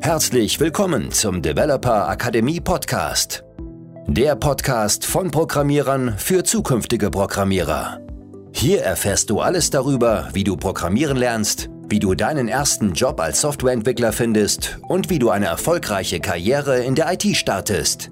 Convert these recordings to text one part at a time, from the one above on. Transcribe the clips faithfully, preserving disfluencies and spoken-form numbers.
Herzlich willkommen zum Developer Akademie Podcast. Der Podcast von Programmierern für zukünftige Programmierer. Hier erfährst du alles darüber, wie du programmieren lernst, wie du deinen ersten Job als Softwareentwickler findest und wie du eine erfolgreiche Karriere in der I T startest.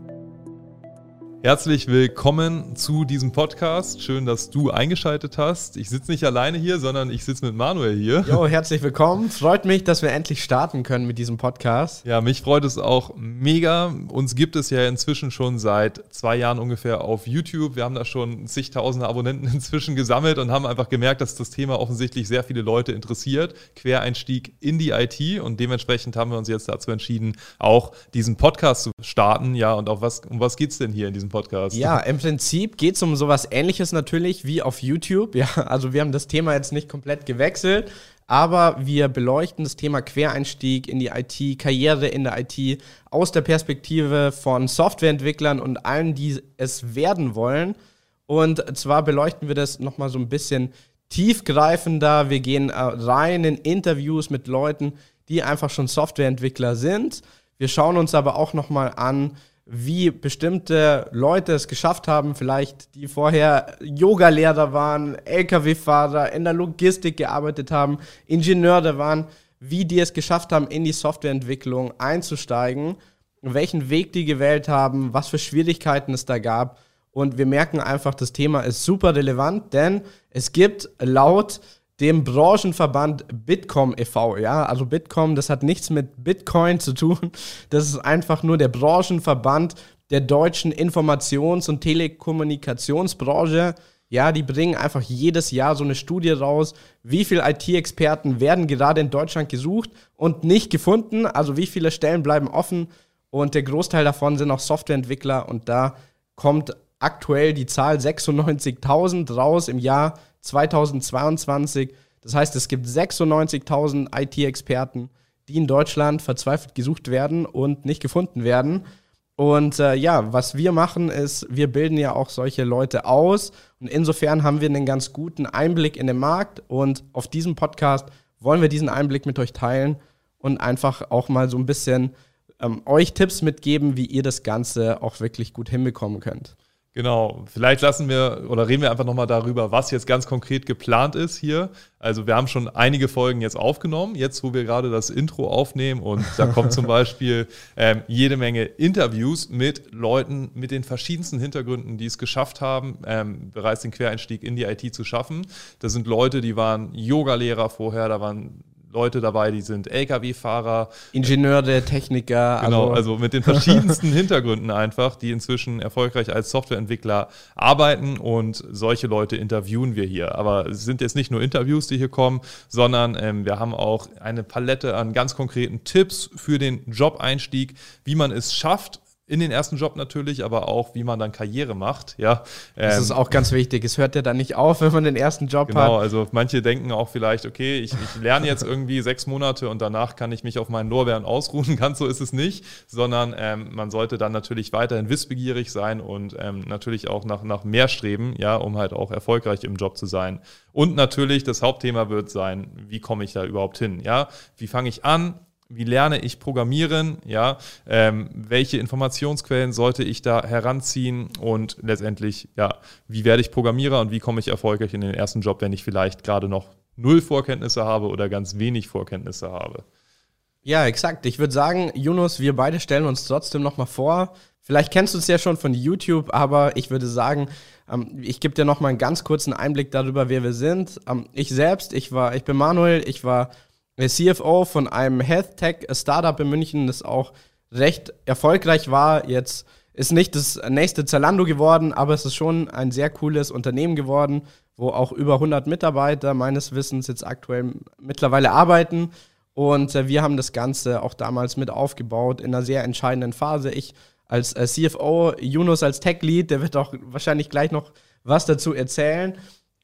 Herzlich willkommen zu diesem Podcast. Schön, dass du eingeschaltet hast. Ich sitze nicht alleine hier, sondern ich sitze mit Manuel hier. Jo, herzlich willkommen. Freut mich, dass wir endlich starten können mit diesem Podcast. Ja, mich freut es auch mega. Uns gibt es ja inzwischen schon seit zwei Jahren ungefähr auf YouTube. Wir haben da schon zigtausende Abonnenten inzwischen gesammelt und haben einfach gemerkt, dass das Thema offensichtlich sehr viele Leute interessiert. Quereinstieg in die I T, und dementsprechend haben wir uns jetzt dazu entschieden, auch diesen Podcast zu starten. Ja, und auch was, um was geht es denn hier in diesem Podcast? Ja, im Prinzip geht es um sowas Ähnliches natürlich wie auf YouTube. Ja, also wir haben das Thema jetzt nicht komplett gewechselt, aber wir beleuchten das Thema Quereinstieg in die I T, Karriere in der I T aus der Perspektive von Softwareentwicklern und allen, die es werden wollen. Und zwar beleuchten wir das nochmal so ein bisschen tiefgreifender. Wir gehen äh, rein in Interviews mit Leuten, die einfach schon Softwareentwickler sind. Wir schauen uns aber auch nochmal an, wie bestimmte Leute es geschafft haben, vielleicht die vorher Yoga-Lehrer waren, L K W-Fahrer, in der Logistik gearbeitet haben, Ingenieure waren, wie die es geschafft haben, in die Softwareentwicklung einzusteigen, welchen Weg die gewählt haben, was für Schwierigkeiten es da gab. Und wir merken einfach, das Thema ist super relevant, denn es gibt laut dem Branchenverband Bitkom e V, ja, also Bitkom, das hat nichts mit Bitcoin zu tun, das ist einfach nur der Branchenverband der deutschen Informations- und Telekommunikationsbranche. Ja, die bringen einfach jedes Jahr so eine Studie raus, wie viele I T-Experten werden gerade in Deutschland gesucht und nicht gefunden, also wie viele Stellen bleiben offen, und der Großteil davon sind auch Softwareentwickler, und da kommt aktuell die Zahl sechsundneunzigtausend raus im Jahr zweitausendzweiundzwanzig. Das heißt, es gibt sechsundneunzigtausend I T-Experten, die in Deutschland verzweifelt gesucht werden und nicht gefunden werden. Und äh, ja, was wir machen ist, wir bilden ja auch solche Leute aus, und insofern haben wir einen ganz guten Einblick in den Markt, und auf diesem Podcast wollen wir diesen Einblick mit euch teilen und einfach auch mal so ein bisschen ähm, euch Tipps mitgeben, wie ihr das Ganze auch wirklich gut hinbekommen könnt. Genau, vielleicht lassen wir oder reden wir einfach nochmal darüber, was jetzt ganz konkret geplant ist hier. Also wir haben schon einige Folgen jetzt aufgenommen, jetzt wo wir gerade das Intro aufnehmen, und da kommt zum Beispiel ähm, jede Menge Interviews mit Leuten mit den verschiedensten Hintergründen, die es geschafft haben, ähm, bereits den Quereinstieg in die I T zu schaffen. Das sind Leute, die waren Yoga-Lehrer vorher, da waren Leute dabei, die sind L K W-Fahrer. Ingenieure, Techniker. Genau, also, also mit den verschiedensten Hintergründen einfach, die inzwischen erfolgreich als Softwareentwickler arbeiten, und solche Leute interviewen wir hier. Aber es sind jetzt nicht nur Interviews, die hier kommen, sondern ähm, wir haben auch eine Palette an ganz konkreten Tipps für den Job-Einstieg, wie man es schafft, in den ersten Job natürlich, aber auch, wie man dann Karriere macht. Ja, das ähm, ist auch ganz wichtig. Es hört ja dann nicht auf, wenn man den ersten Job genau, hat. Genau, also manche denken auch vielleicht, okay, ich, ich lerne jetzt irgendwie sechs Monate und danach kann ich mich auf meinen Lorbeeren ausruhen. Ganz so ist es nicht, sondern ähm, man sollte dann natürlich weiterhin wissbegierig sein und ähm, natürlich auch nach, nach mehr streben, ja, um halt auch erfolgreich im Job zu sein. Und natürlich, das Hauptthema wird sein, wie komme ich da überhaupt hin? Ja, wie fange ich an? Wie lerne ich Programmieren? Ja, ähm, welche Informationsquellen sollte ich da heranziehen? Und letztendlich, ja, wie werde ich Programmierer und wie komme ich erfolgreich in den ersten Job, wenn ich vielleicht gerade noch null Vorkenntnisse habe oder ganz wenig Vorkenntnisse habe? Ja, exakt. Ich würde sagen, Yunus, wir beide stellen uns trotzdem nochmal vor. Vielleicht kennst du es ja schon von YouTube, aber ich würde sagen, ähm, ich gebe dir nochmal einen ganz kurzen Einblick darüber, wer wir sind. Ähm, ich selbst, ich war, ich bin Manuel, ich war C F O von einem Health-Tech-Startup in München, das auch recht erfolgreich war. Jetzt ist nicht das nächste Zalando geworden, aber es ist schon ein sehr cooles Unternehmen geworden, wo auch über hundert Mitarbeiter meines Wissens jetzt aktuell mittlerweile arbeiten. Und äh, wir haben das Ganze auch damals mit aufgebaut in einer sehr entscheidenden Phase. Ich als äh, C F O, Yunus als Tech-Lead, der wird auch wahrscheinlich gleich noch was dazu erzählen.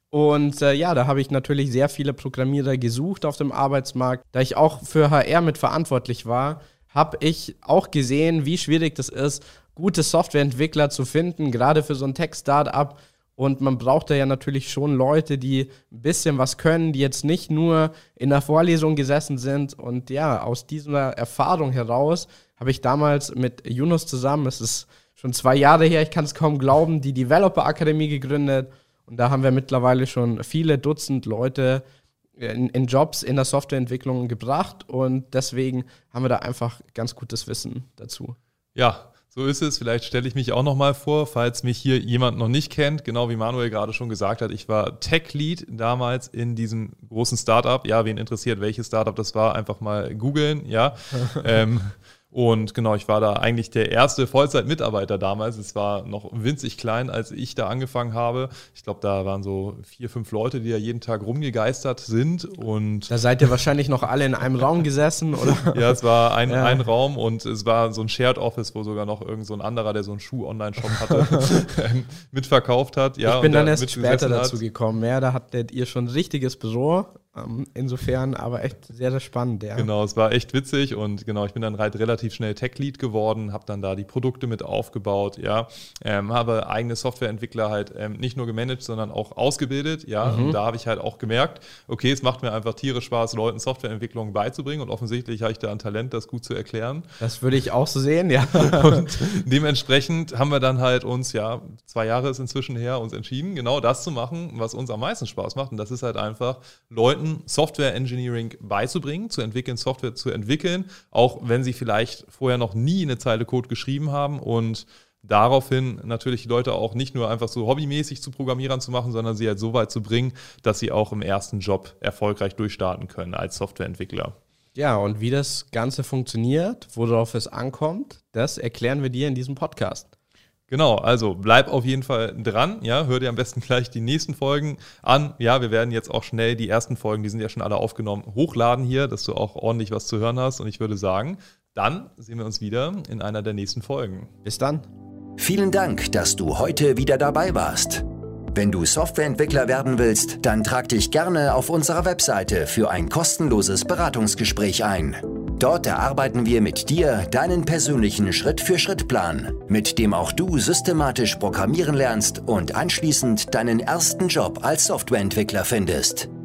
Und äh, ja, da habe ich natürlich sehr viele Programmierer gesucht auf dem Arbeitsmarkt. Da ich auch für H R mit verantwortlich war, habe ich auch gesehen, wie schwierig das ist, gute Softwareentwickler zu finden, gerade für so ein Tech-Startup. Und man braucht da ja natürlich schon Leute, die ein bisschen was können, die jetzt nicht nur in der Vorlesung gesessen sind. Und ja, aus dieser Erfahrung heraus habe ich damals mit Yunus zusammen, es ist schon zwei Jahre her, ich kann es kaum glauben, die Developer Akademie gegründet. Und da haben wir mittlerweile schon viele Dutzend Leute in, in Jobs in der Softwareentwicklung gebracht. Und deswegen haben wir da einfach ganz gutes Wissen dazu. Ja, so ist es. Vielleicht stelle ich mich auch noch mal vor, falls mich hier jemand noch nicht kennt. Genau wie Manuel gerade schon gesagt hat, ich war Tech-Lead damals in diesem großen Startup. Ja, wen interessiert, welches Startup das war, einfach mal googeln. Ja, ähm, und genau, ich war da eigentlich der erste Vollzeit-Mitarbeiter damals. Es war noch winzig klein, als ich da angefangen habe. Ich glaube, da waren so vier, fünf Leute, die da jeden Tag rumgegeistert sind. Und da seid ihr wahrscheinlich noch alle in einem Raum gesessen, oder? Ja, es war ein, ja. ein Raum und es war so ein Shared Office, wo sogar noch irgend so ein anderer, der so einen Schuh-Online-Shop hatte, mitverkauft hat. Ja, ich bin dann erst später dazu hat. gekommen. Ja, da hattet ihr schon ein richtiges Büro. Insofern aber echt sehr, sehr spannend, ja. Genau, es war echt witzig und genau, ich bin dann halt relativ schnell Tech-Lead geworden, habe dann da die Produkte mit aufgebaut, ja, ähm, habe eigene Softwareentwickler halt ähm, nicht nur gemanagt, sondern auch ausgebildet, ja, mhm. und da habe ich halt auch gemerkt, okay, es macht mir einfach tierisch Spaß, Leuten Softwareentwicklung beizubringen und offensichtlich habe ich da ein Talent, das gut zu erklären. Das würde ich auch so sehen, ja. Und dementsprechend haben wir dann halt uns, ja, zwei Jahre ist inzwischen her, uns entschieden, genau das zu machen, was uns am meisten Spaß macht und das ist halt einfach, Leuten Software Engineering beizubringen, zu entwickeln, Software zu entwickeln, auch wenn sie vielleicht vorher noch nie eine Zeile Code geschrieben haben und daraufhin natürlich die Leute auch nicht nur einfach so hobbymäßig zu Programmierern zu machen, sondern sie halt so weit zu bringen, dass sie auch im ersten Job erfolgreich durchstarten können als Softwareentwickler. Ja, und wie das Ganze funktioniert, worauf es ankommt, das erklären wir dir in diesem Podcast. Genau, also bleib auf jeden Fall dran, ja, hör dir am besten gleich die nächsten Folgen an. Ja, wir werden jetzt auch schnell die ersten Folgen, die sind ja schon alle aufgenommen, hochladen hier, dass du auch ordentlich was zu hören hast. Und ich würde sagen, dann sehen wir uns wieder in einer der nächsten Folgen. Bis dann. Vielen Dank, dass du heute wieder dabei warst. Wenn du Softwareentwickler werden willst, dann trag dich gerne auf unserer Webseite für ein kostenloses Beratungsgespräch ein. Dort erarbeiten wir mit dir deinen persönlichen Schritt-für-Schritt-Plan, mit dem auch du systematisch programmieren lernst und anschließend deinen ersten Job als Softwareentwickler findest.